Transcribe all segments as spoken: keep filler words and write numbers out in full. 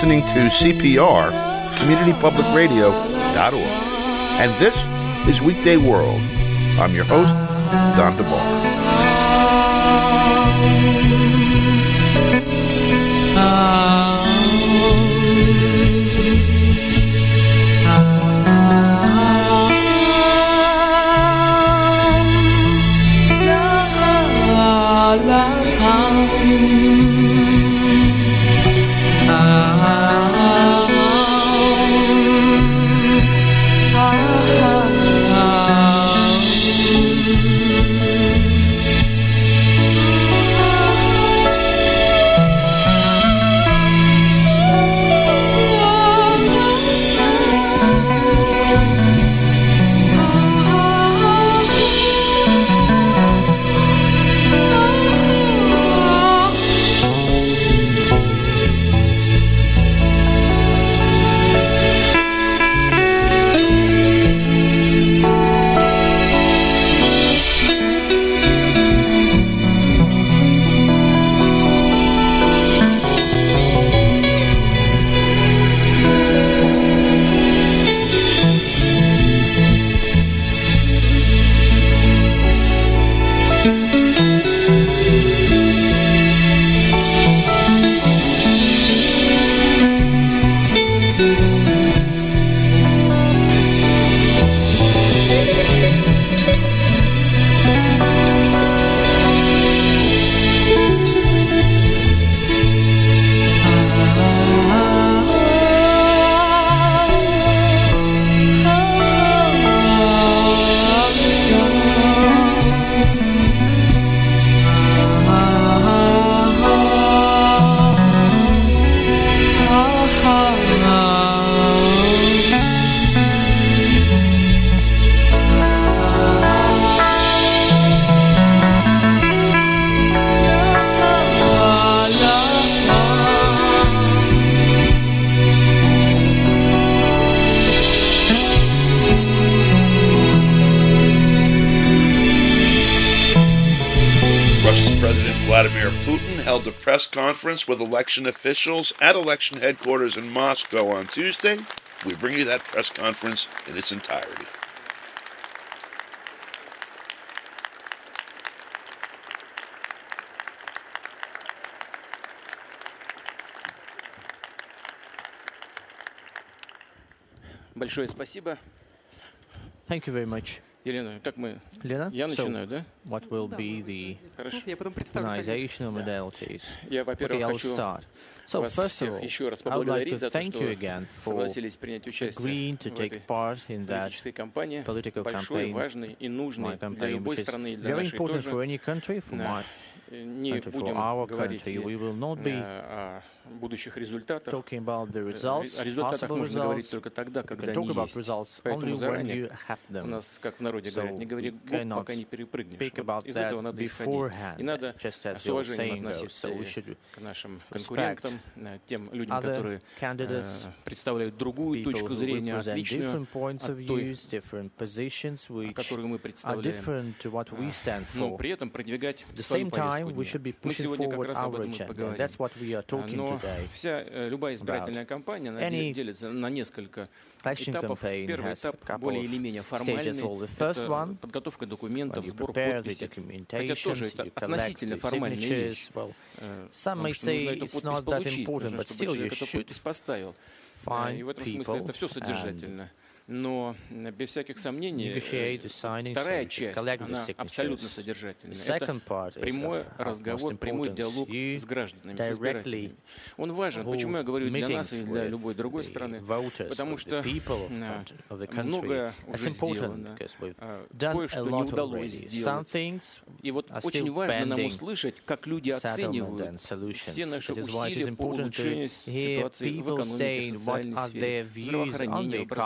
listening to C P R, community public radio dot org. And this is Weekday World. I'm your host, Don DeBar. Vladimir Putin held a press conference with election officials at election headquarters in Moscow on Tuesday. We bring you that press conference in its entirety. Большое спасибо. Thank you very much. Елена, как мы? Lena, Я so начинаю, да? what will be the Хорошо. organizational modalities? Я, во-первых, Okay, I'll хочу start. So вас first of всех all, еще раз I would like поблагодарить to за то, thank что you again for согласились принять участие agreeing to в этой take part in that политической кампании, political большой, campaign, важной и my нужной для campaign, любой which is страны и для very нашей important for тоже. any country, for Да. my Не country, for будем our говорить country. We will not be о будущих результатах. talking about the results, О результатах possible можно говорить results. только тогда, We когда can они talk about есть. results only Поэтому when заранее you have у them. нас, как в народе So говорят, не говори you гоп, cannot пока не перепрыгнешь. Speak Вот about из that этого надо исходить. beforehand, И надо just as с your уважением saying goes. относиться So we и should к нашим конкурентам, э, тем людям, other которые candidates, э, представляют другую people точку who зрения, represent отличную different points от of той, views, different positions, which которую мы are представляем. different to what we stand Но for. при этом продвигать At the свою same повестку time, we дня. should be Мы pushing сегодня как forward раз об our этом и agenda. поговорим. That's what we are talking Но today. вся э, любая избирательная кампания она Any делится на несколько election этапов. campaign Первый has a этап couple более of или менее stages. формальный. Well, the first Это one, подготовка when документов, you сбор prepare the подписей. Хотя documentations, тоже это you collect относительно the формальная вещь. signatures. Well, Э, some Потому may что нужно say эту it's подпись not that получить. important, Нужно, but чтобы still you человек эту should подпись поставил. Э, find И в этом смысле people это все and содержательно. Но э, без всяких сомнений, э, negotiate the signings, вторая so you should часть, collect the она абсолютно signatures. содержательная. The Это second part is прямой of разговор, utmost прямой importance. диалог You с гражданами, с directly избирателями. Он важен. Почему я говорю для нас и meetings для with любой другой the страны? voters, Потому with что the people of э, country- of the country. многое That's уже important сделано, because we've а, done a кое-что не lot удалось already. Some сделать. things И вот are очень still важно нам pending услышать, как люди settlement оценивают and solutions. все наши That is why it is усилия по important to улучшению hear ситуации в people экономике, saying в what социальной are сфере, their в views on здравоохранении, the в economy, образовании,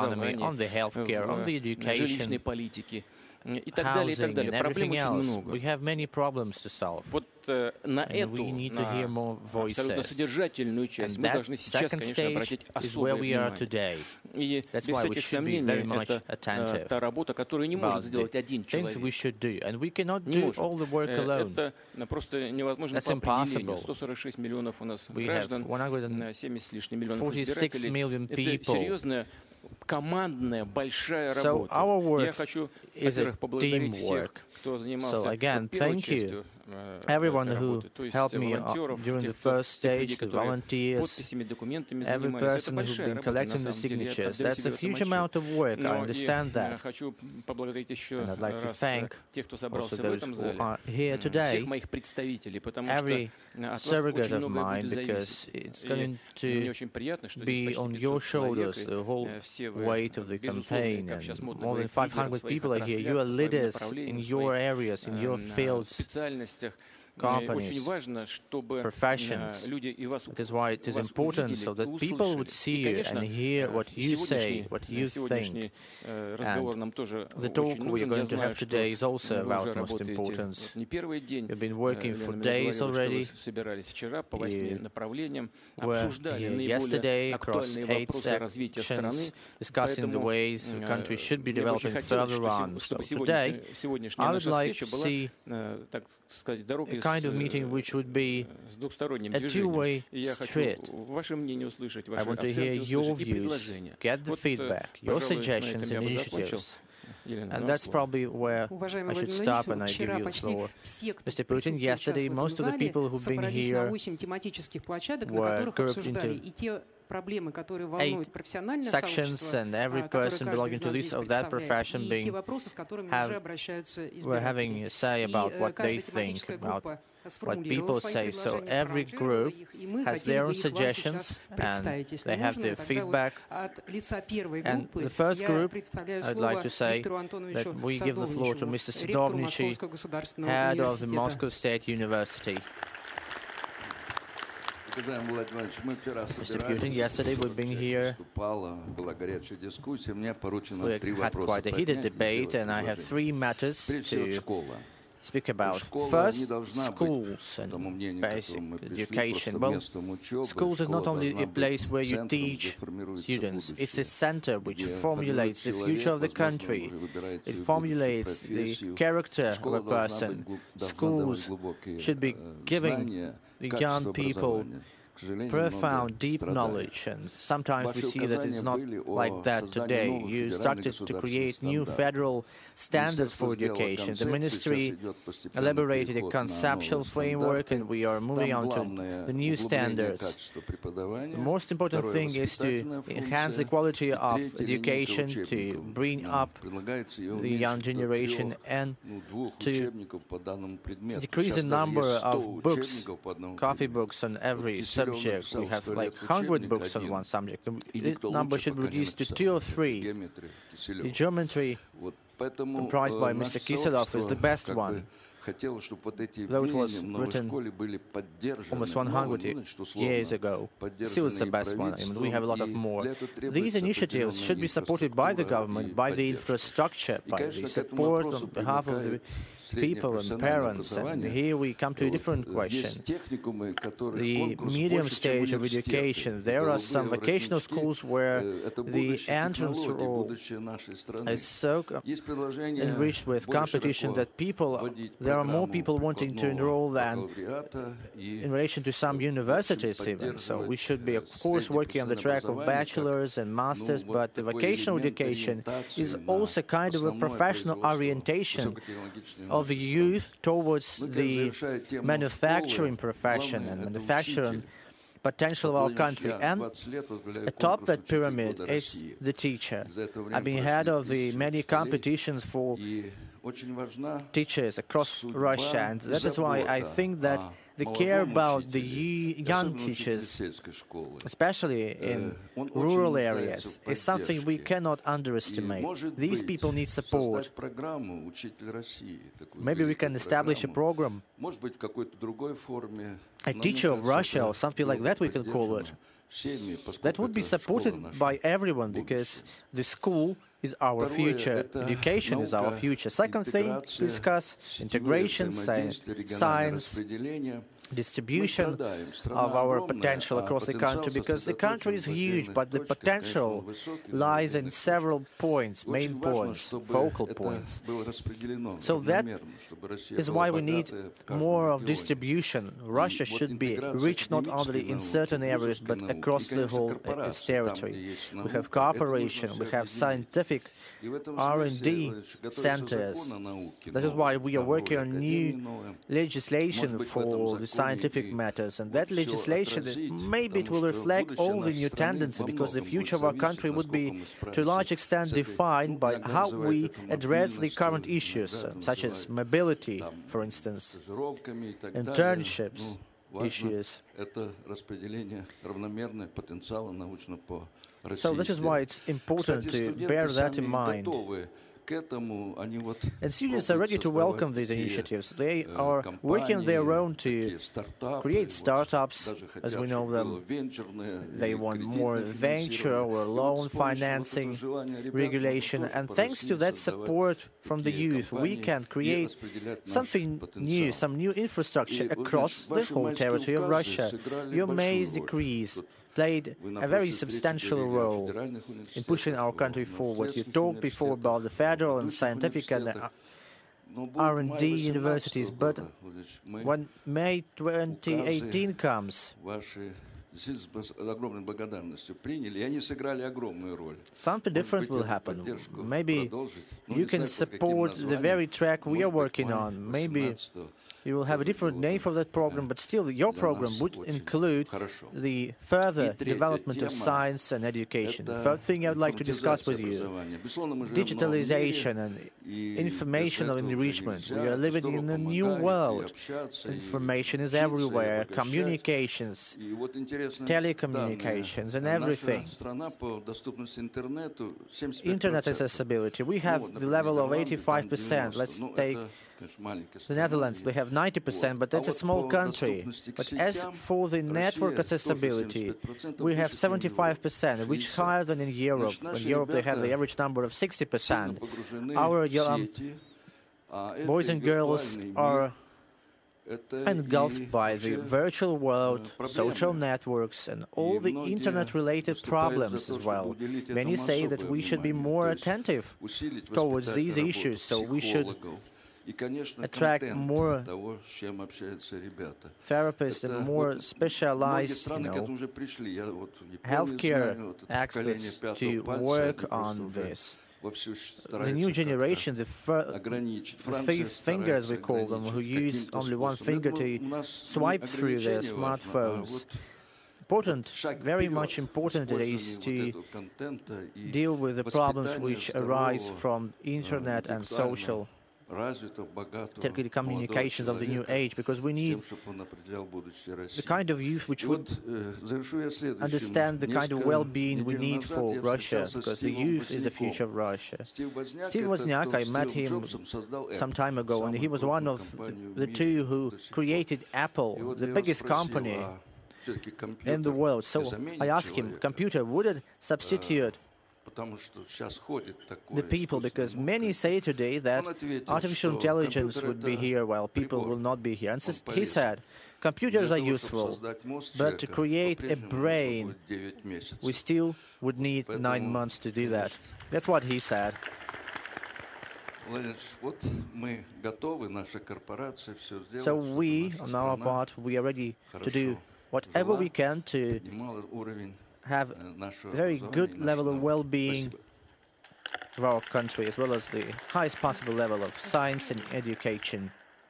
on the healthcare, on the в э, education, жилищной политике и так далее, и так housing, далее. and Проблем everything очень else. много. We have many problems to solve. Вот э, на And эту, we need to hear на more абсолютно voices. содержательную часть And мы that должны сейчас, second конечно, stage обратить is особое where we are внимание. today. И That's без why we всяких should be сомнений, very much это э, attentive та работа, которую не может about сделать the один things we человек. should do. And we cannot Не do может. all the work Э, alone. Это э, просто невозможно That's по определению. impossible. сто сорок шесть миллионов у нас We have граждан, one hundred э, семьдесят с лишним миллионов forty-six избирателей. million Это people. серьезная командная большая So работа. our work Я хочу, is a во-первых, поблагодарить teamwork. всех, кто занимался So again, вот первой thank you частью э, everyone этой who работы, то есть helped me волонтеров, during тех, the кто- first тех людей, stage, the которые volunteers, подписями, документами every занимались. Это person who's большая been работа, на collecting the самом деле. Я signatures. отдаю That's себе a в этом huge отчет. amount of work. I Но и, understand э, that. хочу поблагодарить еще And I'd like to раз э, thank тех, кто Also собрался в those этом who зале, are here м, today, всех моих представителей, потому что every э, от вас surrogate очень of многое mine, будет because зависеть. it's И going мне to очень приятно, что be здесь on почти your пятьсот человек, shoulders, и, the whole э, все вы, weight of the безусловно, campaign, как сейчас and модно more than говорить, лидеры five в hundred своих people are here. You are отраслях, в своих leaders in направлениях, в your своих, areas, in your э, fields, специальностях. Э, companies, Очень важно, чтобы professions. э, люди и вас, That is why it is вас important увидели, so that people would услышали. see И, you конечно, and hear э, what you say, сегодняшний, what э, you сегодняшний think. э, разговор нам тоже The talk очень we are нужен. Я going to знаю, have что today is also вы уже about most работаете importance. вот не первый день. You've been Э, working Лена for мне days говорила, что already. вы собирались вчера по восьми You направлениям, were обсуждали here наиболее yesterday across актуальные eight вопросы развития страны. sections, discussing the Поэтому ways the э, country should be мне бы очень developing хотелось, further on. что So се- чтобы today, сегодня- сегодняшняя I would наша like встреча to была, see э, так сказать, a дорогой с, kind of meeting э, which would be с двухсторонним a движением. two-way И я хочу street. ваше мнение услышать, I ваши want to hear оценки your услышать и views, предложения. get the Вот, э, feedback, your пожалуй, на suggestions этом я and бы закончил. initiatives. Елена, And вам that's слово. probably where I Уважаемый should Владимир stop and Владимирович, I give вчера you the почти floor. все, кто Mister Putin, присутствовал сейчас yesterday в этом most of the зале, people who've been собрались на here восемь тематических площадок, на were которых grouped обсуждали into и те проблемы, которые eight волнуют профессиональное sections, сообщество, and every а, которое person каждый belonging из to нас this здесь or that представляет, profession и being те вопросы, с которыми have- уже обращаются were having избиратели. a say И about э, what they каждая think тематическая about группа what сформулировала people свои say. So предложения, every проранжировала group их, и мы has хотели their бы own их вам suggestions, сейчас and представить, если they have можно. their Тогда вот feedback. от лица первой And группы the first я group, представляю I'd слово like to say Виктору Антоновичу that we give the floor to Садовничеву, Mister ректору Sadovnichi, Московского государственного head of the университета. Moscow State University. Уважаемый Владимир Владимирович, мы вчера Mister Putin, yesterday we've been here. выступала, была горячая дискуссия. Мне поручено We три had вопроса quite a heated поднять и debate, сделать and I have предложение. three matters Прежде всего, to школа. speak about. Школа не First, должна быть, schools по тому and мнению, basic которому мы пришли, education. просто Well, местом учебы. schools is not Школа only должна a place быть where you центром, teach где формируется students, it's a будущее, center which где formulates the формирует future of the человек, возможно, country. уже выбирает It свою formulates будущую the профессию. character of Школа a должна person. быть глуб- должна Schools давать глубокие, should be э, giving знания, the качество young people образования. К сожалению, profound, много deep страданий. knowledge, and sometimes we Ваши see that it's указания not были о like that создании today. новых You федеральных started to create государственных new стандартов. federal standards for Министерство сделало education. The концепцию, ministry сейчас идет постепенный elaborated a переход на conceptual новые framework, стандарты. and we are moving Там on to главное the new углубление standards. качества преподавания. The most important Второе, thing is to воспитательная enhance the функция. quality И of третье, education, линейка to учебников. bring Нам up предлагается ее the young уменьшить до generation трех, and ну, двух to учебников по данному предмету. decrease the Сейчас даже number есть сто of books, учебников по одному copybooks предмету. on every Вот Киселев subject. написал We have сто like лет one hundred учебник books on один, one subject. и The никто number лучше should пока не reduce to написал. two or Это three. геометрия Киселева. The geometry Вот поэтому comprised by э, Mister наше Kiselov is the сообщество best как one. бы хотело, чтобы вот эти Though it was мнения в новой written школе были поддержаны. almost one Новым, hundred ну, значит, условно, years ago. Still, it's the поддержаны и best one. I mean, we have a lot of правительством, more. и для этого These требуется initiatives определенная should be supported by the инфраструктура government, и by the поддержка. infrastructure, И, by the конечно, к этому support вопросу on behalf of the примыкает среднее people and профессиональное parents. And образование. here we come to a Вот, different э, question. Есть техникумы, которые The конкурс medium больше, чем stage of университеты. education, there are some Голубые vocational воротнички, schools where э, это the будущее entrance технологий, role будущее нашей страны. is so Есть предложение enriched with более competition широко that people, вводить there are more программу people wanting to enroll than бакалавриата и in relation to some universities even. So we should be, of course, working on the track of bachelor's and master's, but the vocational education is also kind of a professional orientation of the youth towards the manufacturing profession and manufacturing potential of our country. And atop that pyramid is the teacher. I've been head of the many competitions for teachers across Russia, and that is why I think that the care молодому about the учителю, y- young особенно учителю teachers, сельской школы. especially in он очень rural нуждается areas, в is something we поддержке. cannot И, underestimate. может These быть, people need support. создать программу «Учитель России», такую Maybe we великую can establish a программу. program, Может быть, в какой-то другой форме. a Но мне teacher of кажется, Russia это or something like было that we can call it. поддержано всеми, поскольку That would be это школа supported наша by everyone because будущего. the school is our Второе future, это education is our наука, future. Second thing to интеграция, discuss, сетевое integration, science, взаимодействие, региональное science, распределение. distribution страдаем. Страна of our огромная, potential а across the потенциал country because the country is сосредоточен в huge, отдельных but the точках, potential конечно, он высокий, но в lies in отдельных several points, точках. main Очень важно, points, чтобы focal это points. было распределено So that равномерно, чтобы Россия is была why we need богатая в каждом more of регионе. distribution. Russia вот should be интеграция rich not академической only in науки, certain areas, вузовской but науки, across и, the конечно, whole uh, its корпорации, там, territory. где есть We наука, have это cooperation, нужно we всё have объединить. scientific И в этом R смысле, and D Владимирович, готовится centers. закон о науке That is новый, why we are там working роли on академии new новая. legislation Может быть, в for этом the законе scientific и matters, and вот that всё legislation, отразить, maybe it потому will что reflect будущее all the нашей new страны tendencies, во because the многом future of будет our country зависеть, would be, насколько мы to a large справимся extent, с этой, defined ну, by иногда how называют we это address the мобильностью, current иногда issues, это such as называют mobility, там, for instance, стажировками и так internships далее. Ну, важно issues. это распределение равномерное потенциала научно по России. So this is why it's important Кстати, to студенты bear that in сами mind. готовы к этому, они вот And students are ready to пробуют welcome these создавать initiatives. They такие, are э, working on their компании, own to такие стартапы, create вот, startups, даже as хотят, we know чтобы them. было венчурное They или want кредитное more venture финансирование. or И вот loan с помощью вот этого financing, желания ребят regulation. можно And тоже thanks to поросли, that создавать support from the такие youth, we компании can и create распределять наш something new, потенциал. some new infrastructure И, вот, across значит, the ваши whole майские territory of указы Russia. сыграли Your большую May's роль. decrees Тут played вы на a very прошлой встрече substantial говорили о role федеральных in pushing университетах, our country о forward. You университетских talked before about the federal университетах, and высших scientific and университетах. Но будет R and май D восемнадцатого universities, but года, Владимирович, мы when May twenty eighteen comes, ваши действительно с огромной благодарностью приняли, и они сыграли огромную роль. something Может different быть, will эту happen. поддержку Maybe продолжить. Ну, you не can знаю, под каким support the названием. very track we are Может быть, working май on. Maybe восемнадцатого you will have a тоже different было name бы, for that program, да, but still your для program нас would очень include хорошо. the further И третья development of тема science and education. The это third thing I would like to discuss with информатизация you, образования. Безусловно, мы живем в новом digitalization мире, and и без informational этого уже enrichment. нельзя. We are Это living здорово in a new помогает и world. общаться, и Information is учиться, и everywhere, обогащать. communications, И вот интересные telecommunications, and данные. everything. Наша страна по доступности интернету семьдесят пять Internet процентов. accessibility. We Ну, have вот, the например, level of Нидерланды, eighty-five там percent. девяносто. Let's Ну, take это, конечно, маленькая the страна, Netherlands. и- They have ninety percent, but that's a вот small по country. доступности к But as сетям, for the network Россия тоже accessibility, семьдесят пять процентов we have выше, чем в seventy-five Европе. percent, which is шестьдесят. higher than in Europe. Значит, In наши Europe, they have the ребята average number of sixty сильно percent. погружены Our в young сети, а это boys and girls виртуальный are мир, это engulfed и by the вообще, virtual world, э, social проблемы. networks, and all И the многие internet-related выступают за problems то, as чтобы well. уделить Many этому say that особое we should be внимание, more то есть attentive усилить towards these воспитательную issues, so работу we should психологов. И, конечно, attract контент more того, с чем общаются ребята. therapists Это and more вот многие specialized, you страны к этому know, уже пришли. Я вот в Японии healthcare знаю, вот это поколение experts пятого to пальца, work они просто on уже this. вовсю The стараются new как-то generation, the, fir- ограничить. the Франция fifth finger, as we старается call them, who ограничить use каким-то only one способом. finger Я to думаю, у нас swipe не through their ограничение важно, а smartphones. вот Important, шаг very вперед much в important it is использовании to вот этого контента и deal with the problems воспитания which arise здорового, from э, internet and интеллектуально social развитого, богатого, telecommunications молодого of the new человека, age, because we с need тем, чтобы он определял будущее the России. kind of youth which И would вот, э, завершу я следующим. understand the kind of Несколько well-being we недель need назад for я Russia, встречался с because the Стивом youth is the Возняком. future of Russia. Стив Возняк Steve это Wozniak, кто I с met Стивом him Джобсом создал some Apple, time ago, and самую he was one крупную of компанию в the мире two who до сих пор. created Apple, И вот the я его biggest спросил, company а всё-таки in компьютер the world. не So заменит I asked him, человека? computer, would it substitute Потому что сейчас ходит такое the people? Because искусственное many say today that Он ответил, artificial что intelligence компьютер would be это here while people прибор. will not be here. And Он s- he полезен. said, Для computers are того, чтобы useful, создать мозг but to человека, create a по-прежнему нужно brain, будет девять месяцев. we still would need Поэтому, nine months to do that. конечно, That's what he said. Владимир, вот мы готовы, наша корпорация все сделать, So чтобы we, наша on our страна part, we are ready to do хорошо whatever we жила, can to поднимала уровень have э, нашего very образования good и нашей level of науки. well-being Спасибо. of our country, as well as the highest possible level of science and education.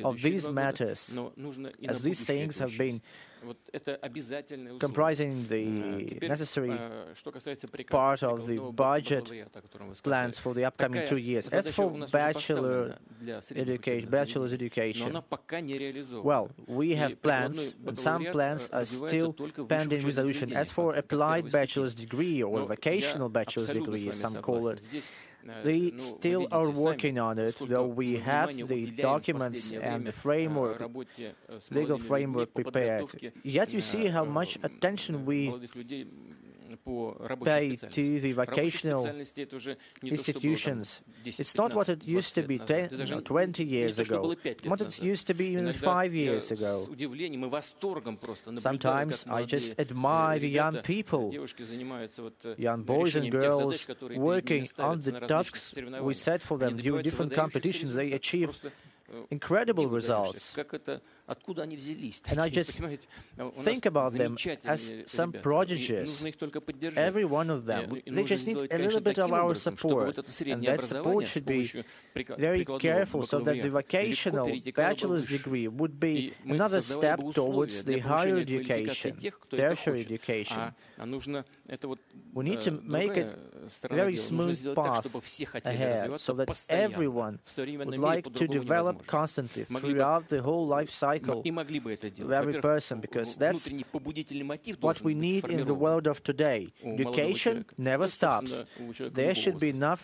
of these matters, as these things have been comprising the necessary part of the budget plans for the upcoming two years. As for bachelor education, bachelor's education, well, we have plans, and some plans are still pending resolution. As for applied bachelor's degree or vocational bachelor's degree, as some call it, they still are working on it, though we have the documents and the framework, legal framework prepared. Yet you see how much attention we pay to the vocational institutions. It's not what it used to be ten or twenty years ago, what it used to be even five years ago. Sometimes I just admire the young people, young boys and girls working on the tasks we set for them during different competitions. They achieve incredible results. And I just think about them as some prodigies. Every one of them. They just need a little bit of our support. And that support should be very careful so that the vocational bachelor's degree would be another step towards the higher education, tertiary education. We need to make it a very smooth path ahead so that everyone would like to develop constantly throughout the whole life cycle of every person, because that's what we need in the world of today. Education never stops. There should be enough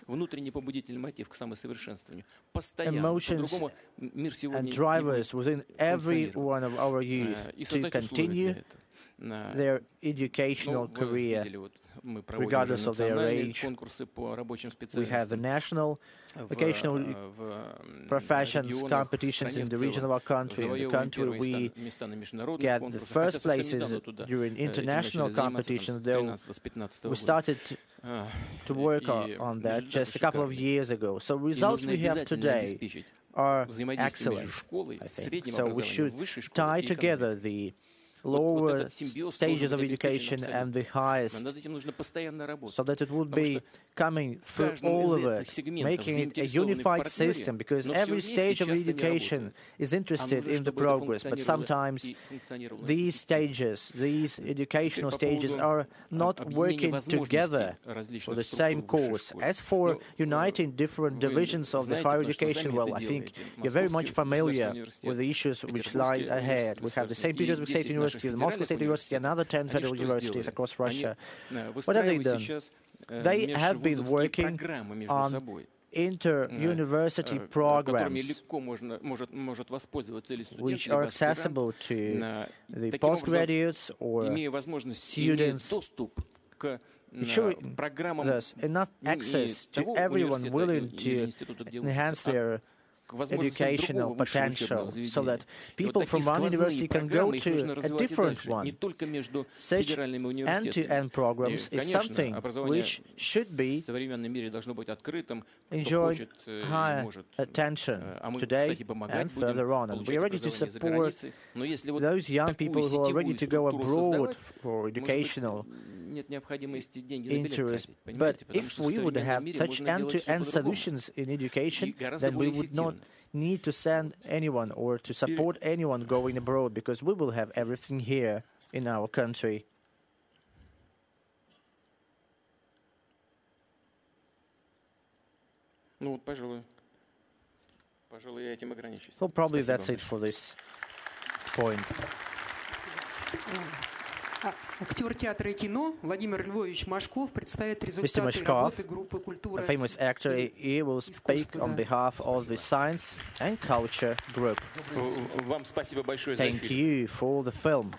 emotions and drivers within every one of our youth to continue their educational career, regardless of their age. We have the national vocational professions competitions in the region of our country. In the country, we get the first places during international competitions, though we started to work on that just a couple of years ago. So results we have today are excellent, I think. So we should tie together the lower stages of education and the highest, so that it would be coming through all of it, making it a unified system, because every stage of education is interested in the progress, but sometimes these stages, these educational stages are not working together for the same course. As for uniting different divisions of the higher education, well, I think you're very much familiar with the issues which lie ahead. We have the Saint Petersburg State University, the Moscow State University, and other ten federal universities across Russia. What have they done? They have been working on inter-university programs which are accessible to the postgraduates or students, ensuring thus enough access to everyone willing to enhance their educational potential, so that people from one university can go to a different one. Such end-to-end programs is something which should be enjoyed high attention today and further on. And we are ready to support those young people who are ready to go abroad for educational interest. But if we would have such end-to-end solutions in education, then we would not need to send anyone or to support anyone going abroad, because we will have everything here in our country. Ну, пожалуй. Пожалуй, я этим ограничусь. Well, probably that's it for this point. Актер театра и кино Владимир Львович Машков представит Mister результаты Mashkov, работы группы a «Культура». famous actor, he will speak on behalf of the Science and Culture Group. Вам спасибо большое за Thank эфир. you for the film.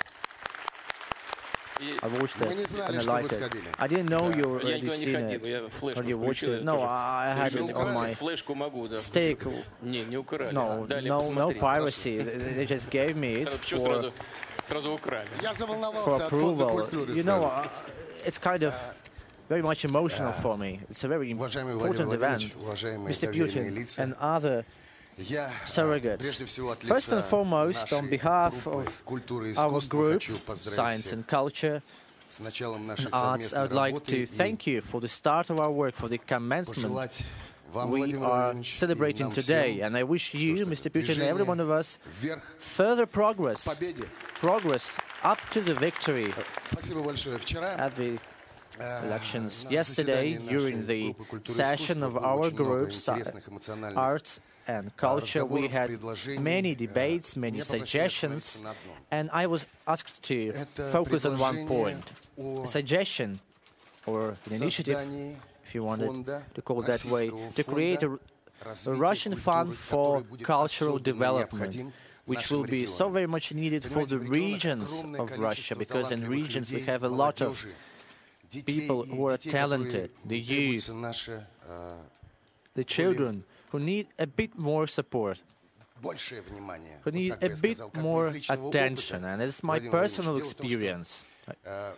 I watched it and I liked it. I didn't know you Я already никуда не seen ходил, it. я флешку Or you watched включил. it. No, I had it on my Флешку могу, да. stick. Не, не украли. No, Дали no, no посмотреть. piracy. They they just gave me it Почему for, сразу, сразу украли? Я for заволновался от Фонда approval. культуры. You know, uh, it's kind of very much emotional for me. It's a very Уважаемый important Владимир event. Владимирович, уважаемые Mister доверенные Putin лица, and other я surrogates. прежде всего от First and лица foremost, on нашей behalf группы of культуры и our искусства group, хочу поздравить Science всех and Culture с началом нашей and Arts, I совместной would like работы to и thank you for the start of our work, for the commencement пожелать вам, we Владимир are Владимирович, и celebrating нам today. всем, And I wish you, чтобы Mister Putin, and every движение one of us вверх further progress к победе progress up to the victory Спасибо большое. Вчера at the э, elections. на Yesterday, заседании during нашей the группы «Культура и session искусство» of было our очень много group, интересных эмоциональных Arts and Culture, we разговоров, had предложений. many Э, debates, many меня попросили suggestions, остановиться на одном. and I was asked to Это focus on one предложение point. о A suggestion or an initiative, создании if you wanted фонда, to call it that way, российского to create a, фонда a развития Russian fund культуры, for который будет cultural особенно development, необходим which нашим will be so регионам. very much needed for Понимаете, the в регионах regions огромное of Russia, количество because in талантливых regions we людей, have a lot of молодежи, детей people и who are детей, talented, которые the требуется youth, наше, э, the children who need a bit more support, большее внимание. who Вот need так a бы я bit сказал, как бы more из личного attention. опыта, And it's my Владимир Владимирович. personal Дело в том, что, experience. э,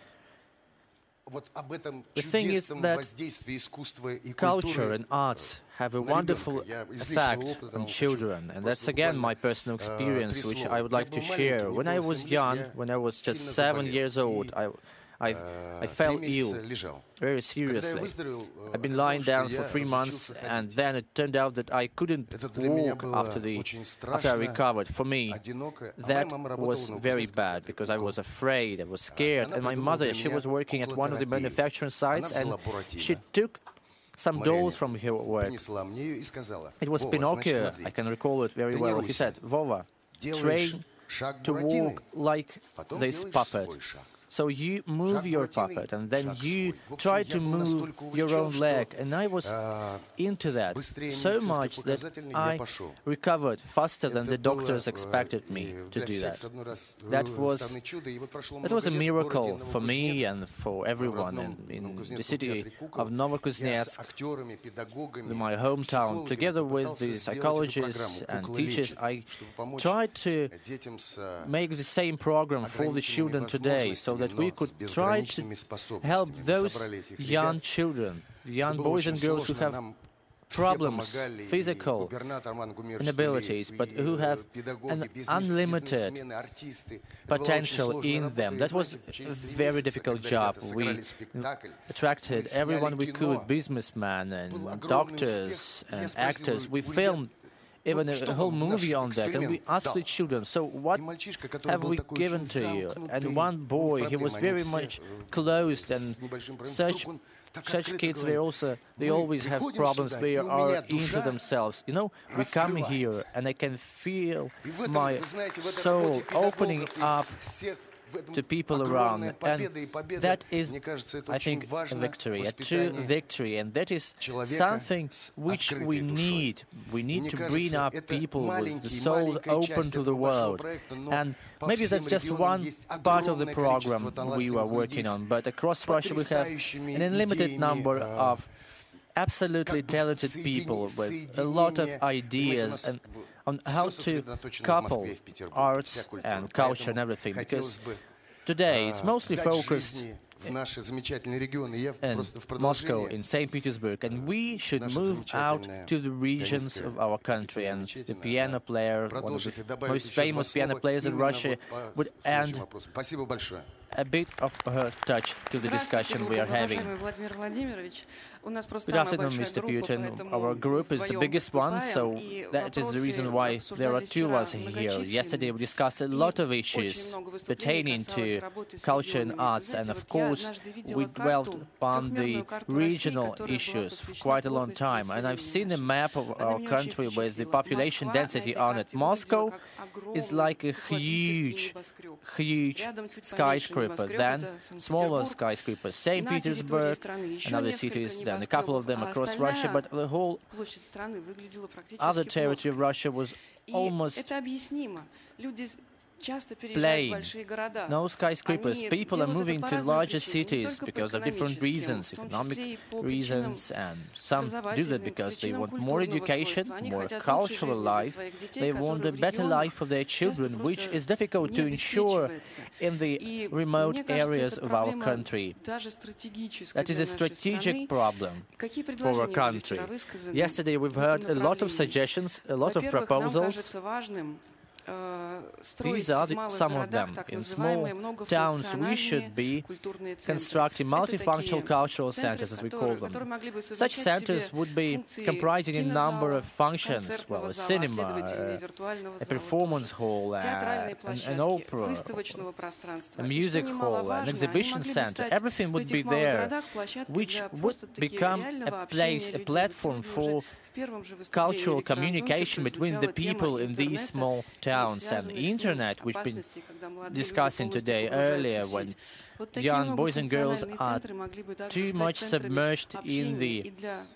вот об этом The thing is чудесном that воздействии искусства и Culture культуры and arts have a на wonderful ребенка. Я из личного effect опыта on вам хочу children, and that's просто again буквально, my personal э, experience, три which слова. I would Я like to был share. маленький, мне When I было was семь лет, young, я when I was just сильно seven заболел years old, и, I, I, э, I три fell месяца ill лежал. very Когда я seriously. выздоровел, э, I've been lying down оказалось, for что three я months, разучился and ходить. then it turned out that I couldn't Это для меня walk было after the очень after I страшно, recovered. For me, одиноко. А моя that мама работала was на very Кузнецком bad театре because I was Куликова. afraid, I was scared, Она and my придумала mother, для she меня was working at one of the куклотерапию. manufacturing sites, Она and взяла Буратино, she took some dolls from her work. принесла мне ее и сказала: It was «Вова, значит, Pinocchio, смотри, I can recall it very well. He тренируйся. said, Vova, делаешь train шаг to Буратиной, walk like потом this делаешь puppet. свой шаг. So you move Шаг your Буратиной, puppet, and then шаг you свой». В общем, try я to был move настолько your увлечен, own что, leg. And I was э, into that быстрее so медицинской much that показательной я I пошел. recovered faster than Это the doctors было, э, expected me и to для do всех that. с одной раз, э, That was странное чудо. И вот прошло That много was a лет в miracle городе for me Новокузнецк, and for в everyone родном in, in the Новокузнецком city театре кукол. of Я с Novokузнetsk, актерами, педагогами, my hometown, психологами together with попытался the сделать эту psychologists программу and «Кукла teachers, лечит», I чтобы помочь tried to детям с э, make the same program for the children today, so that we could try to help those young children, young boys and girls who have problems, physical inabilities, but who have an unlimited potential in them. That was a very difficult job. We attracted everyone we could, businessmen and doctors and actors. We filmed even a whole movie on that, and we asked the children, so what have we given to you? And one boy, he was very much closed, and such such kids, they also, they always have problems, they are into themselves. You know, we come here, and I can feel my soul opening up to people around, and that is, I think, a victory, a true victory, and that is something which we need. We need to bring up people with the souls open to the world, and maybe that's just one part of the program we were working on, but across Russia we have an unlimited number of absolutely talented people with a lot of ideas and on how to couple arts and culture and everything, because today it's mostly focused in Moscow, in Saint Petersburg, and we should move out to the regions of our country, and the piano player, one of the most famous piano players in Russia, would add a bit of her touch to the discussion we are having. Good afternoon, Mister Putin. Our group is the biggest one, so that is the reason why there are two of us here. Yesterday we discussed a lot of issues pertaining to culture and arts, and of course we dwelt on the regional issues for quite a long time. And I've seen a map of our country with the population density on it. Moscow is like a huge, huge skyscraper, then smaller skyscrapers. Saint Petersburg and other cities, then a couple of them across Russia, but the whole other territory of Russia was almost plain, no skyscrapers. People are moving to larger cities because of different reasons, economic reasons, and some do that because they want more education, more cultural life. They want a better life for their children, which is difficult to ensure in the remote areas of our country. That is a strategic problem for our country. Yesterday we've heard a lot of suggestions, a lot of proposals. These are the, some of them. In small towns, we should be constructing multifunctional cultural centers, as we call them. Such centers would be comprising a number of functions, well, a cinema, a, a performance hall, uh, an, an opera, a music hall, an exhibition center. Everything would be there, which would become a place, a platform for cultural communication between the people in these small towns. And the internet, which we've been discussing today earlier, when young boys and girls are too much submerged in the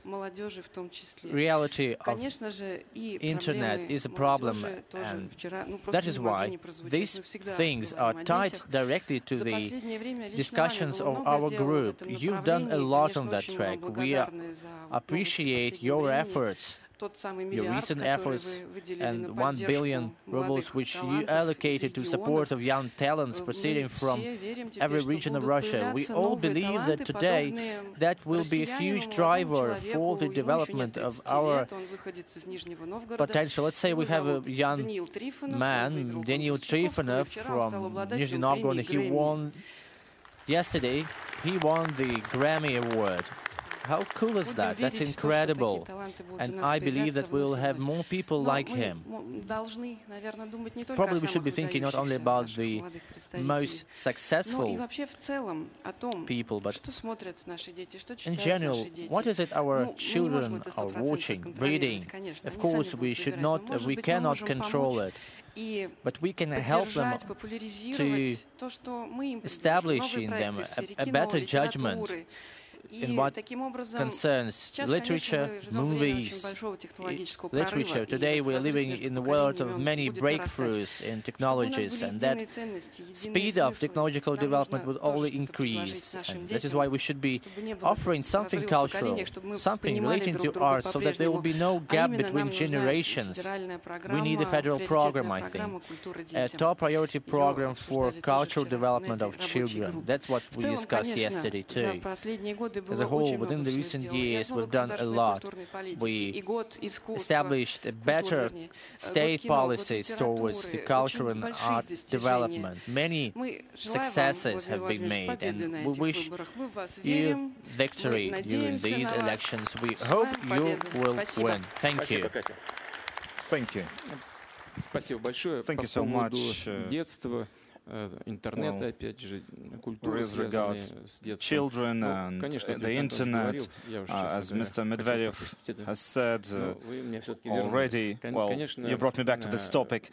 reality of internet, is a problem, and that is why these things are tied directly to the discussions of our group. You've done a lot on that track. We appreciate your efforts, your recent efforts, and one billion rubles which you allocated to support of young talents proceeding from every region of Russia. We all believe that today that will be a huge driver for the development of our potential. Let's say we have a young man, Daniil Trifonov from Nizhny Novgorod. He won yesterday, he won the Grammy Award. How cool is that? That's incredible. And I believe that we'll have more people like him. Probably we should be thinking not only about the most successful people, but in general, what is it our children are watching, reading? Of course, we should not, we cannot control it, but we can help them to establish in them a, a better judgment in what concerns literature, movies, literature. Today we are living in the world of many breakthroughs in technologies, and that speed of technological development will only increase. And that is why we should be offering something cultural, something relating to art, so that there will be no gap between generations. We need a federal program, I think, a top priority program for cultural development of children. That's what we discussed yesterday too. As a whole, within the recent years, we've done a lot. We established a better state policies towards the culture and art development. Many successes have been made, and we wish you victory during these elections. We hope you will win. Thank you. Thank you. Спасибо большое. Thank you so much. Детство, интернет, well, опять же, культура, with regards children and the internet, uh, as Mister Medvedev has said uh, already. Well, you brought me back to this topic.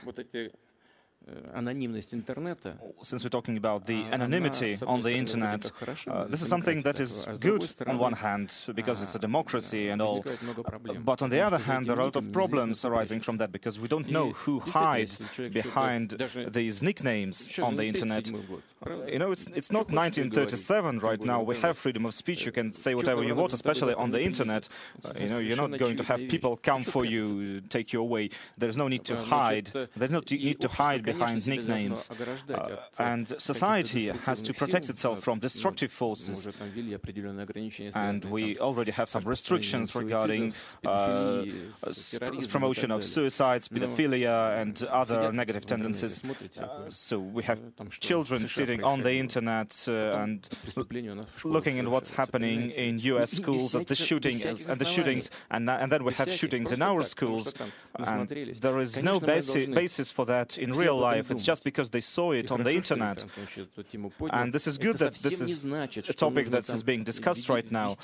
Since we're talking about the anonymity on the internet, uh, this is something that is good on one hand, because it's a democracy and all, but on the other hand, there are a lot of problems arising from that, because we don't know who hides behind these nicknames on the internet. You know, it's, it's not nineteen thirty-seven right now. We have freedom of speech. You can say whatever you want, especially on the internet. Uh, you know, you're not going to have people come for you, take you away. There's no need to hide. There's no need to hide behind nicknames. Uh, and society has to protect itself from destructive forces. And we already have some restrictions regarding uh, promotion of suicides, pedophilia, and other negative tendencies. Uh, so we have children sitting on the internet uh, and looking at what's happening in U S schools, at the shootings and the shootings, and, and then we have shootings in our schools. And there is no basi basis for that in real life. It's just because they saw it on the internet. And this is good that this is a topic that is being discussed right now.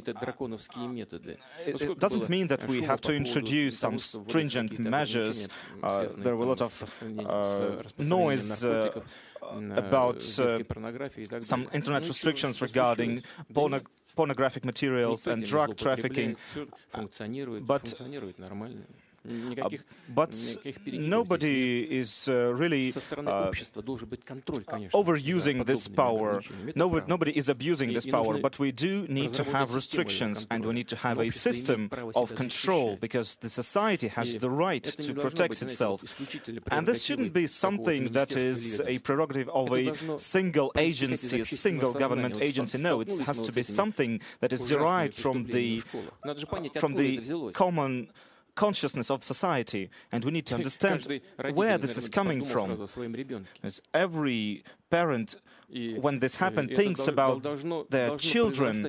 It, it doesn't mean that we have to introduce some stringent measures. Uh, there were a lot of uh, noise uh, about uh, some internet restrictions regarding porno pornographic materials and drug trafficking, but Uh, but nobody is uh, really uh, overusing this power. No, nobody is abusing this power, but we do need to have restrictions, and we need to have a system of control, because the society has the right to protect itself. And this shouldn't be something that is a prerogative of a single agency, a single government agency. No, it has to be something that is derived from the, from the common consciousness of society, and we need to understand where this is coming from. As every parent, when this happens, thinks about their children.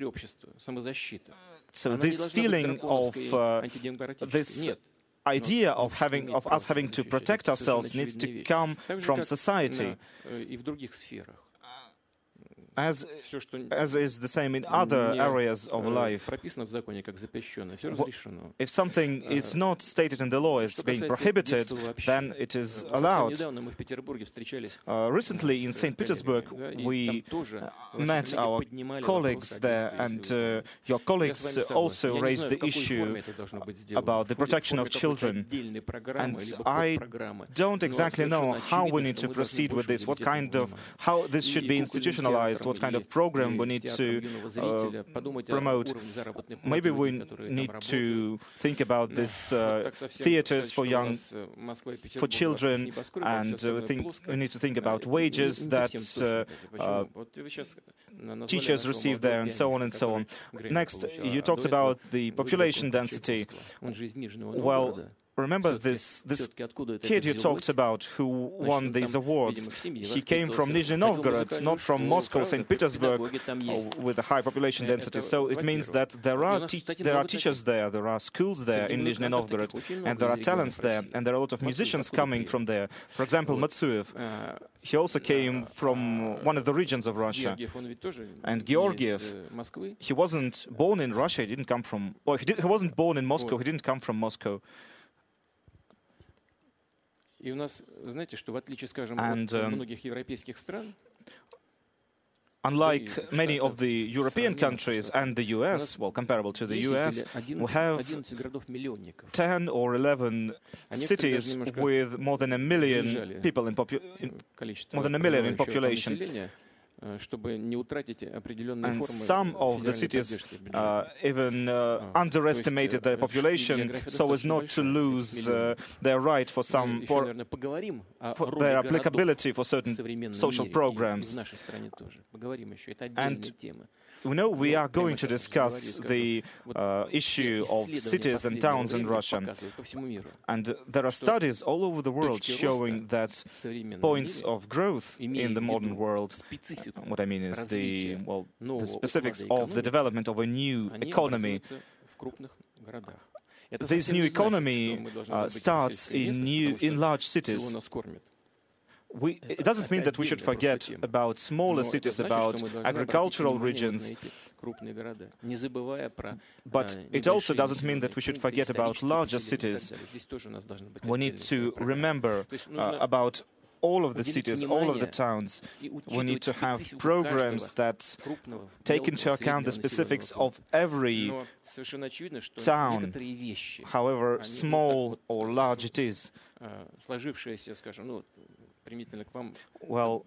So this feeling of uh, this idea of having of us having to protect ourselves needs to come from society. As, as is the same in other areas of life. If something is not stated in the law as being prohibited, then it is allowed. Uh, recently in Saint Petersburg, we met our colleagues there, and uh, your colleagues also raised the issue about the protection of children. And I don't exactly know how we need to proceed with this, what kind of, how this should be institutionalized, what kind of program we need to uh, promote. Maybe we need to think about this uh, theaters for young, for children, and uh, think, we need to think about wages that uh, uh, teachers receive there, and so on and so on. Next, you talked about the population density. Well, remember this this kid you talked about who won these awards? He came from Nizhny Novgorod, not from Moscow, Saint Petersburg, with a high population density. So it means that there are te there are teachers there, there are schools there in Nizhny Novgorod, and there are talents there, and there are a lot of musicians coming from there. For example, Matsuev, he also came from one of the regions of Russia. And Georgiev, he wasn't born in Russia, he didn't come from, well, he, did, he wasn't born in Moscow, he didn't come from Moscow. And um, unlike many of the European countries and the U S, well, comparable to the U S, we have ten or eleven cities with more than a million people in, popu in more than a million in population. And some of the cities uh, even uh, underestimated their population so as not to lose uh, their right for some, for, for their applicability for certain social programs. And we know we are going to discuss the uh, issue of cities and towns in Russia. And there are studies all over the world showing that points of growth in the modern world, what I mean is the, well, the specifics of the development of a new economy. This new economy uh, starts in, new, in large cities. We, it doesn't mean that we should forget about smaller cities, about agricultural regions, but it also doesn't mean that we should forget about larger cities. We need to remember uh, about all of the cities, all of the towns. We need to have programs that take into account the specifics of every town, however small or large it is. Well,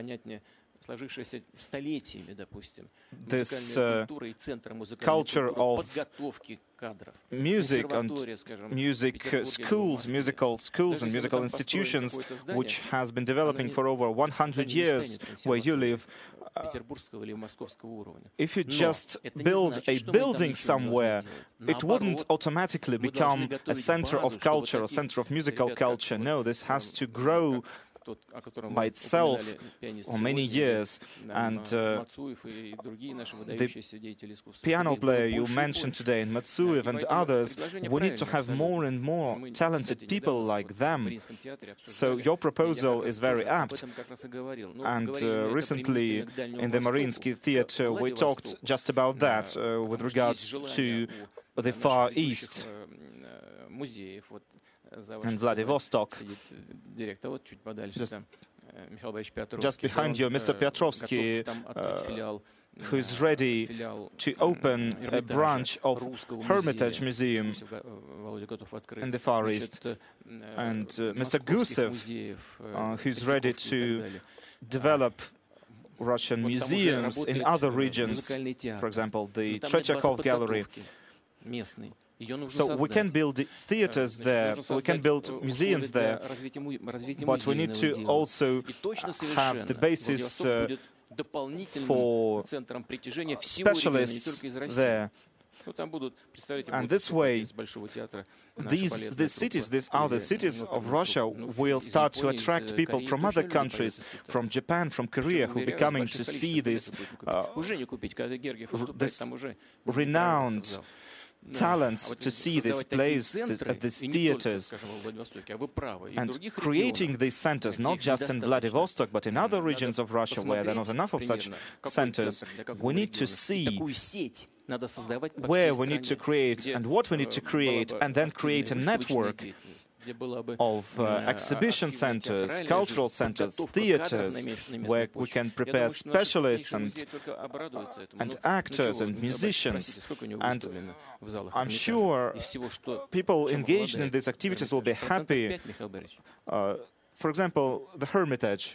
this uh, culture of music and music uh, schools, musical schools and musical institutions, which has been developing for over one hundred years where you live. Uh, if you just build a building somewhere, it wouldn't automatically become a center of culture, a center of musical culture. No, this has to grow by itself for many years. And uh, the piano player you mentioned today, and Matsuev and others, we need to have more and more talented people like them. So your proposal is very apt. And uh, recently in the Mariinsky Theatre we talked just about that uh, with regards to the Far East and Vladivostok. Just, just behind you, Mister Petrovsky, uh, who is ready to open a branch of Hermitage Museum in the Far East, and uh, Mister Gusev, uh, who's ready to develop Russian museums in other regions, for example, the Tretyakov Gallery. So we can build theaters there, we can build museums there, but we need to also have the basis uh, for specialists there. And this way, these, these cities, these other cities of Russia will start to attract people from other countries, from Japan, from Korea, who will be coming to see this, uh, this renowned talents, to see this place this, at these theaters, and creating these centers, not just in Vladivostok, but in other regions of Russia where there are not enough of such centers. We need to see where we need to create and what we need to create, and then create a network of uh, exhibition centers, cultural centers, theaters, where we can prepare specialists and, and actors and musicians. And I'm sure people engaged in these activities will be happy. Uh, for example, the Hermitage.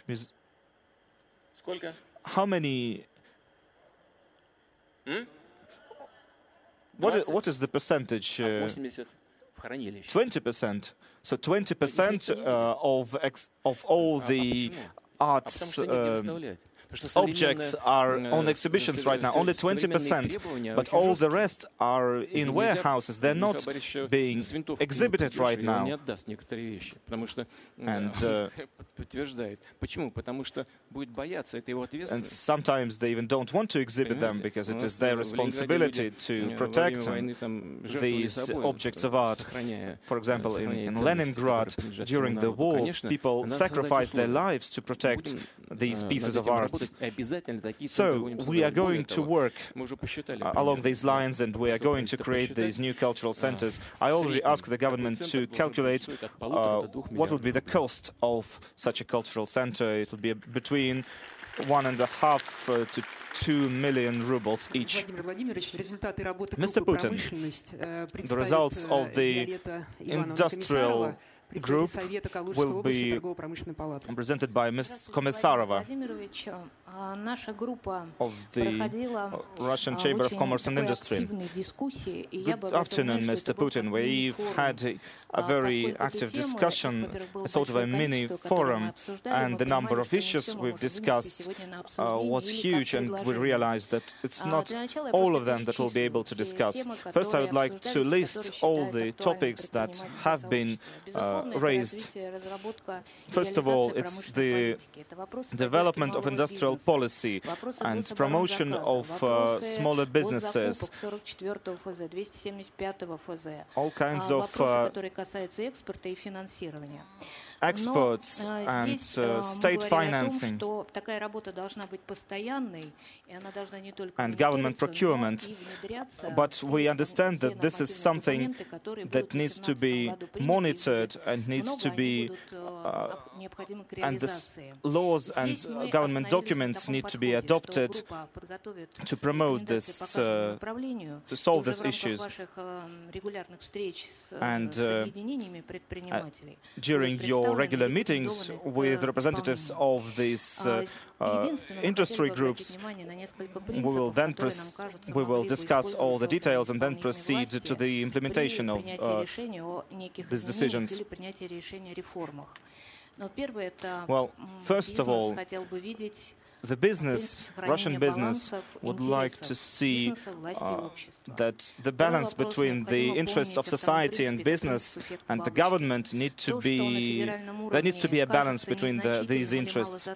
How many... What is, what is the percentage? Uh, twenty percent. So twenty percent uh, of ex of all the arts uh, objects are on exhibitions right now, only twenty percent, but all the rest are in warehouses. They're not being exhibited right now. And, uh, and sometimes they even don't want to exhibit them because it is their responsibility to protect these objects of art. For example, in, in Leningrad, during the war, people sacrificed their lives to protect these pieces of art. So we are going to work uh, along these lines, and we are going to create these new cultural centers. I already asked the government to calculate uh, what would be the cost of such a cultural center. It would be between one and a half uh, to two million rubles each. Mister Putin, the results of the industrial group will be presented by Miz Komissarova of the Russian Chamber of Commerce and Industry. Good afternoon, Mister Putin. We've had a, a very active discussion, a sort of a mini forum, and the number of issues we've discussed uh, was huge, and we realized that it's not all of them that we'll be able to discuss. First, I would like to list all the topics that have been uh, raised. First of all, it's the development of industrial policy and promotion of uh, smaller businesses. All kinds of uh, exports and uh, state financing and government procurement. But we understand that this is something that needs to be monitored and needs to be, uh, and the laws and uh, government documents need to be adopted to promote this, uh, to solve these issues. And uh, uh, during your regular meetings with representatives of these uh, uh, industry groups, we will then we will discuss all the details and then proceed to the implementation of uh, these decisions. Well, first of all, the business, Russian business, would like to see uh, that the balance between the interests of society and business and the government need to be, there needs to be a balance between the, these interests.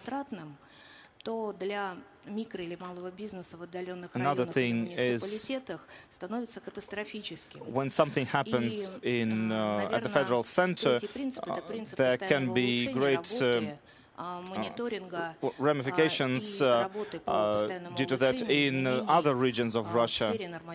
Another thing is when something happens in, uh, at the federal center, uh, there can be great uh, Uh, ramifications uh, uh, due to that in uh, other regions of Russia.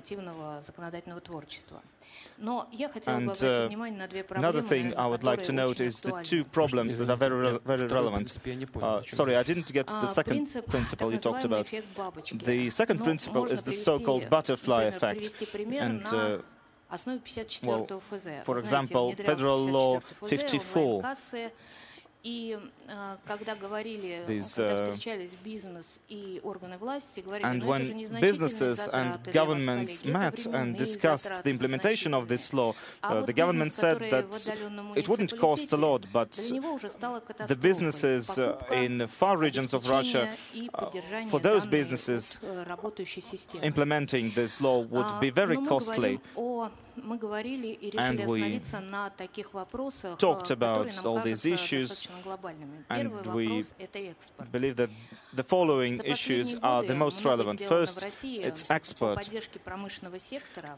And uh, another thing I would like to note is the two problems that are very, re very relevant. Uh, sorry, I didn't get the second principle you talked about. The second principle is the so-called butterfly effect. And uh, well, for example, Federal Law fifty-four И когда говорили, These, когда uh, встречались бизнес и органы власти, говорили, And ну это же when незначительные businesses and затраты для вас, governments коллеги, это met and временные discussed затраты the implementation of this law, А uh, вот the government бизнес, said который that в отдаленном it wouldn't cost a lot, but для него уже стало the катастрофой. businesses uh, Покупка, in far regions of Russia, обеспечение и uh, поддержание for those данной businesses вот, работающей системы. implementing this law would А, be very но мы costly. говорим о Мы говорили и And решили we остановиться на таких вопросах, talked которые about нам all these кажутся issues, достаточно глобальными. and Первый we вопрос – это экспорт. believe that the following За issues последние are годы the most много relevant. сделано в First, России it's по export. поддержке промышленного сектора,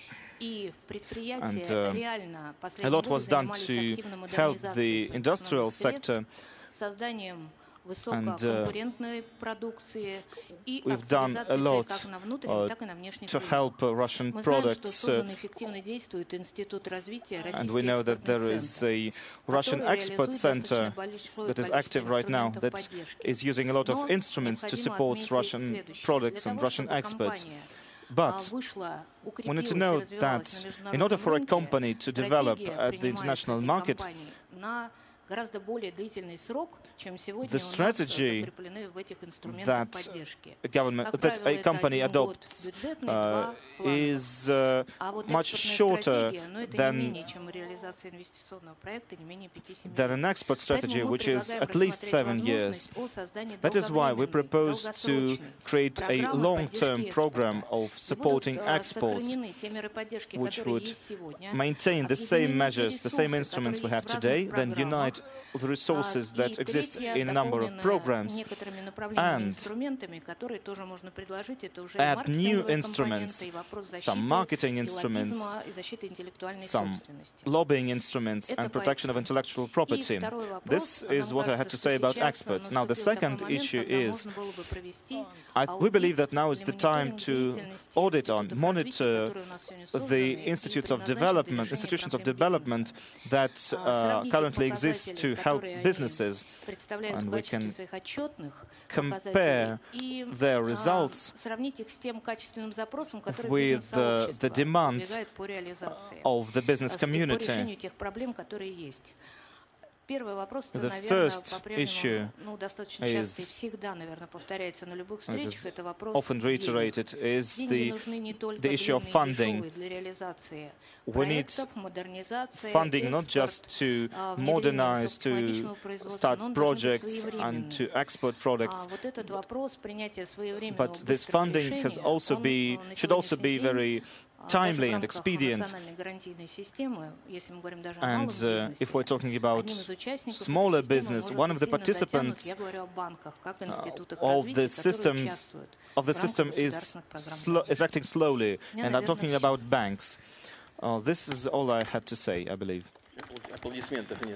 и And предприятия uh, реально a последние lot годы was done занимались to активной help модернизацией the своих industrial основных средств, sector, созданием and uh, высококонкурентной продукции и we've done a активизацией своей lot как на внутреннем, uh, так и на внешних to рынках. help uh, Russian Мы знаем, что products, uh, создан и эффективно действует Институт развития and we Российский know that экспортный there is центр, a Russian который export реализует center достаточно большое that is количество active right now, инструментов that поддержки. is using a lot of Но instruments to необходимо support отметить Russian следующее. products Для and того, Russian чтобы experts. компания But вышла, we need укрепилась to и know развивалась that на in order международном for a рынке, company to develop стратегия at the принимается international этой market, компанией на гораздо более длительный срок, чем сегодня the у нас strategy закреплены в этих инструментах that поддержки. a government, Как that правило, a это company один год adopts бюджетный, uh, два плановых. is uh, А вот much экспортная shorter стратегия, но это не than менее, чем реализация инвестиционного проекта, не менее пяти-семи than лет. an export strategy, Поэтому мы which is предлагаем at least рассмотреть seven years. возможность о создании That is why we долговременной, propose to долгосрочной create a программы long-term поддержки program экспорта, of где supporting будут, э, exports, сохранены те меры поддержки, which которые would есть сегодня, maintain the same объединены те measures, the same ресурсы, instruments we которые have есть в today, разных then unite программах. the resources that И exist третье, in a number of дополненное programs, некоторыми направленными and инструментами, которые тоже можно предложить, это уже add new маркетинговые instruments, компоненты и вопрос защиты some marketing и instruments, лоббизма, и защиты интеллектуальной some собственности. lobbying instruments, Это and protection of поэтому. intellectual И property. второй вопрос, This is нам what I had кажется, to say что about сейчас experts. Now, the наступил second такой момент, issue когда is, можно было бы провести I, we аудит believe that now is или the time мониторинг to деятельности audit on, институтов развития, monitor которые у нас сегодня созданы the и institutes of предназначены для development, решения institutions of проблем development бизнеса. that А, uh, сравните currently exist показатели, to help которые они businesses, представляют and в we качестве can своих отчетных compare показателей, и their а, results сравнить их с тем качественным запросом, который with the, бизнес-сообщество the demand выдвигает по реализации, of the business а, с- и по community. решению тех проблем, которые есть. Первый вопрос, это, The наверное, first по-прежнему, ну, достаточно часто и is- всегда, наверное, повторяется на любых it встречах, is это вопрос often денег. reiterated, is Деньги the, нужны не только the issue of длинные и funding. дешевые для реализации We need проектов, модернизации, funding not just экспорт, to а, внедрение modernize, to высокотехнологичного производства, start но он должен быть projects and to своевременным. export products, А вот этот вопрос принятия своевременного but this быстрого funding has решения, also он, be, а, на should also сегодняшний be день, very а, даже в timely and рамках expedient. национальной гарантийной системы, если мы говорим даже о малом And uh, бизнесе, if we're talking about одним из участников этой smaller системы business, может one быть of the сильно затянут, participants я говорю о банках, как институтах of развития, the которые systems участвуют of the в рамках system is государственных программ slo- is поддержки. acting slowly, У меня, and I'm наверное, talking всё. about banks. Uh, this is all I had to say, I believe. Аплодисментов нет.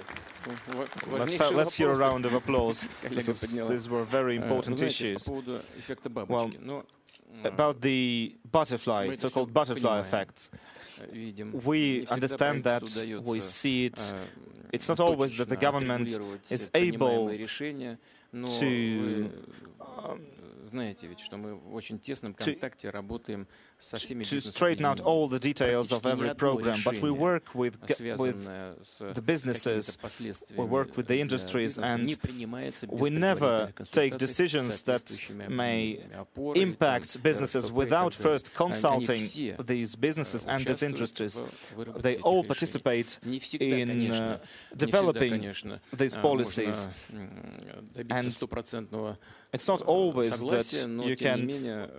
Let's, ha- let's hear a round of applause. This Коллега is- подняла. these were very Э, Вы important знаете, по issues. поводу эффекта Well, бабочки. Ну, э, About the butterfly, мы это so-called всё butterfly понимаем, effects, э, видим. we Не всегда understand that, правительству we удается, see it. э, It's not always that the точечно government отрегулировать is принимаемые able решения, но to, вы знаете ведь, что мы в очень тесном контакте работаем со всеми to straighten out all the details of every program, but we work with, ge- with the businesses, we work with the industries, and we never take decisions that may impact businesses without first consulting these businesses and these industries. They all participate in uh, developing these policies. And it's not always that you can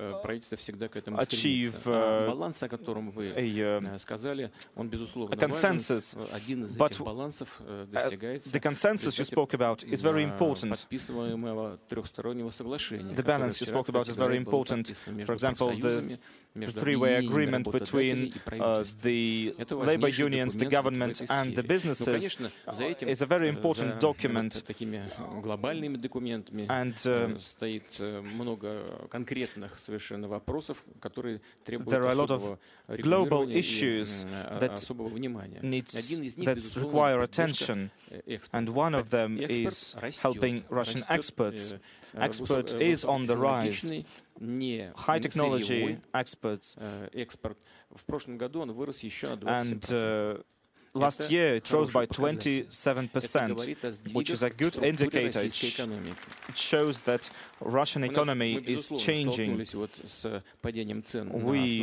achieve uh, баланс, о котором вы a, uh, сказали, он безусловно a consensus, важен. Один из but этих балансов uh, достигается the consensus you spoke about is very important. подписываемого трехстороннего соглашения. The balance you spoke about is very important. For example, the the three-way agreement between uh, the labor unions, the government, and the businesses is a very important document. Такими глобальными документами And uh, стоит много конкретных совершенно вопросов, которые требуют there are a lot of особого global регулирования issues и that особого внимания. needs, Один из них, that безусловно, require поддержка attention, экспорта. and one of them Экспорт is растет, helping Russian растет, experts. э, Export высоко- is on the rise. высокотехнологичный, не High technology сырьевой, experts, э, экспорт. В прошлом году он вырос еще на двадцать семь and uh, last year it rose by twenty-seven percent, which is a good indicator. It, sh it shows that Russian economy is changing. We,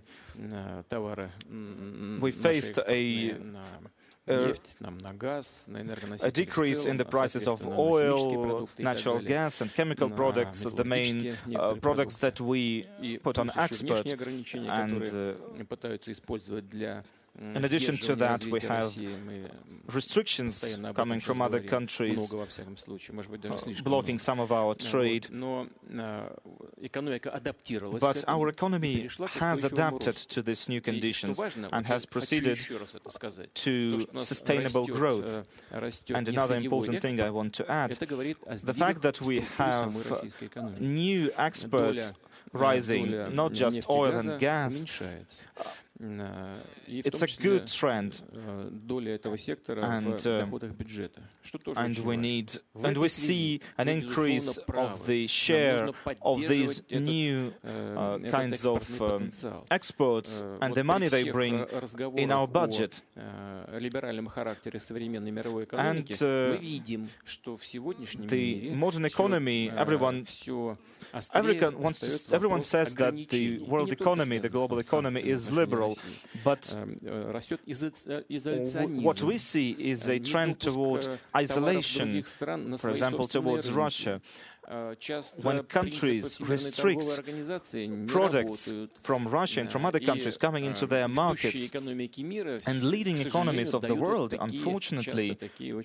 we faced a Uh, a decrease in the prices of oil, natural gas and chemical products, the main uh, products that we put on export. And uh, in addition to that, we have restrictions coming from other countries, uh, blocking some of our trade. But our economy has adapted to these new conditions and has proceeded to sustainable growth. And another important thing I want to add, the fact that we have new exports rising, not just oil and gas, it's a good trend, and, uh, and we need, and we see an increase of the share of these new uh, kinds of um, exports and the money they bring in our budget. And uh, the modern economy, everyone, everyone, wants to, everyone says that the world economy, the global economy is liberal. But what we see is a trend toward isolation, for example, towards Russia. When countries restrict products from Russia and from other countries coming into their markets, and leading economies of the world, unfortunately,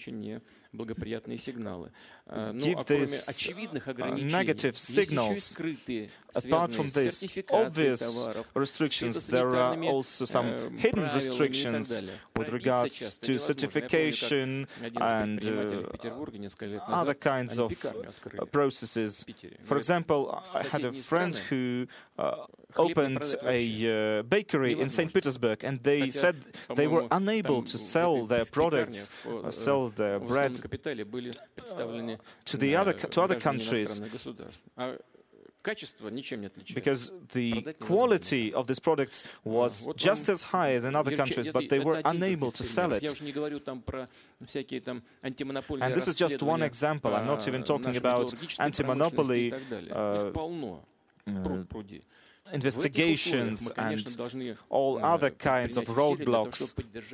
give these uh, negative signals. Apart from these obvious restrictions, there are also some hidden restrictions with regards to certification and uh, other kinds of uh, processes. For example, I had a friend who uh, opened a uh, bakery in Saint Petersburg, and they said they were unable to sell their products, uh, sell their bread uh, to the other to other countries, because the quality of these products was just as high as in other countries, but they were unable to sell it. And this is just one example. I'm not even talking about anti-monopoly uh, uh, investigations and all other kinds of roadblocks.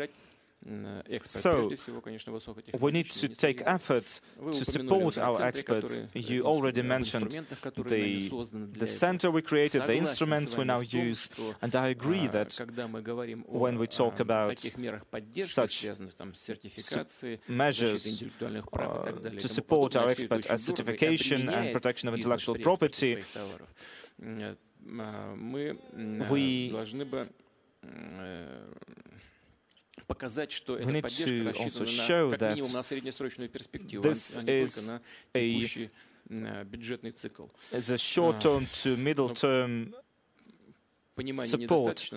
So, we need to take efforts to support our experts. You already mentioned the, the center we created, the instruments we now use, and I agree that when we talk about such measures uh, to support our experts as certification and protection of intellectual property, we We need to also show that this is a, is a short-term to middle-term support.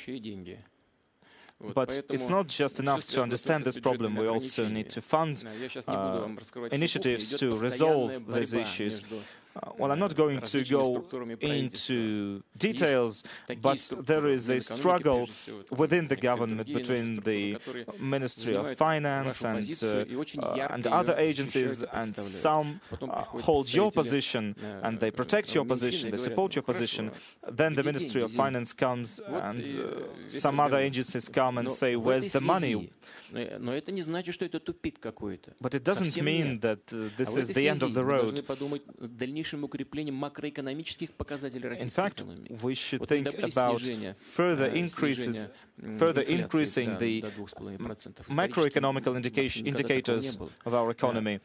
But it's not just enough to understand this problem. We also need to fund uh, initiatives to resolve these issues. Uh, well, I'm not going to go into details, but there is a struggle within the government between the Ministry of Finance and, uh, uh, and other agencies, and some uh, hold your position and they protect your position, they support your position. Then the Ministry of Finance comes and uh, some other agencies come and say, where's the money? But it doesn't mean that uh, this is the end of the road. In fact, we should think about further increases, further increasing the macroeconomical indication, indicators of our economy.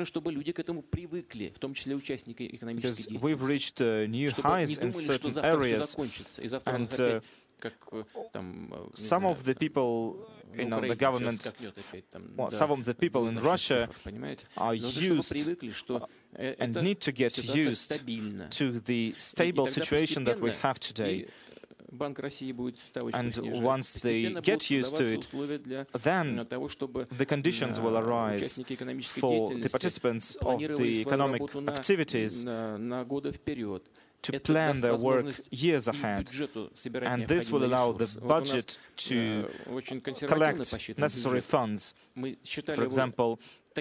Because we've reached uh, new highs in certain areas, and uh, some of the people in uh, the government, well, some of the people in Russia are used uh, and need to get used to the stable situation that we have today. And once they get used to it, then the conditions will arise for the participants of the economic activities to plan their work years ahead. And this will allow the budget to collect necessary funds. For example,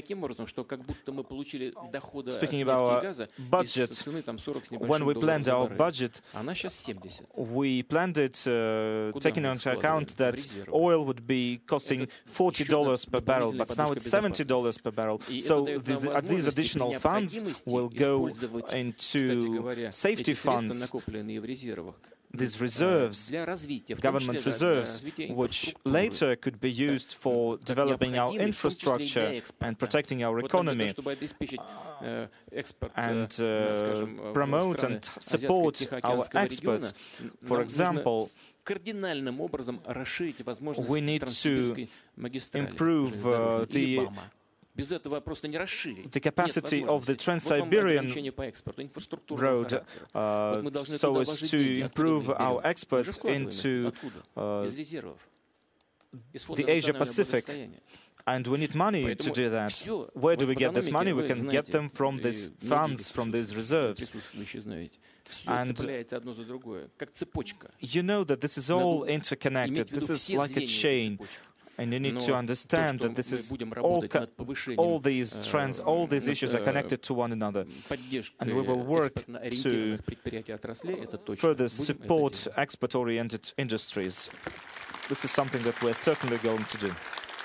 speaking about our budget, when we planned our budget, we planned it uh, taking into account that oil would be costing forty dollars per barrel, but now it's seventy dollars per barrel. So the, the, these additional funds will go into safety funds, these reserves, government reserves, which later could be used for developing our infrastructure and protecting our economy, and uh, promote and support our exports. For example, we need to improve uh, the the capacity of the Trans-Siberian road uh, so as to improve our exports into uh, the Asia-Pacific. And we need money to do that. Where do we get this money? We can get them from these funds, from these reserves. And you know that this is all interconnected. This is like a chain. And you need to understand that this is all, all these trends, all these issues are connected to one another. And we will work to further support export-oriented industries. This is something that we're certainly going to do.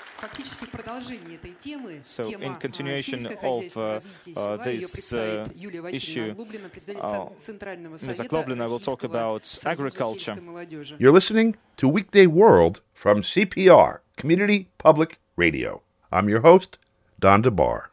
So, in continuation of uh, uh, this uh, issue, uh, Miz Zakloblina will talk about agriculture. You're listening to Weekday World from C P R, Community Public Radio. I'm your host, Don DeBar.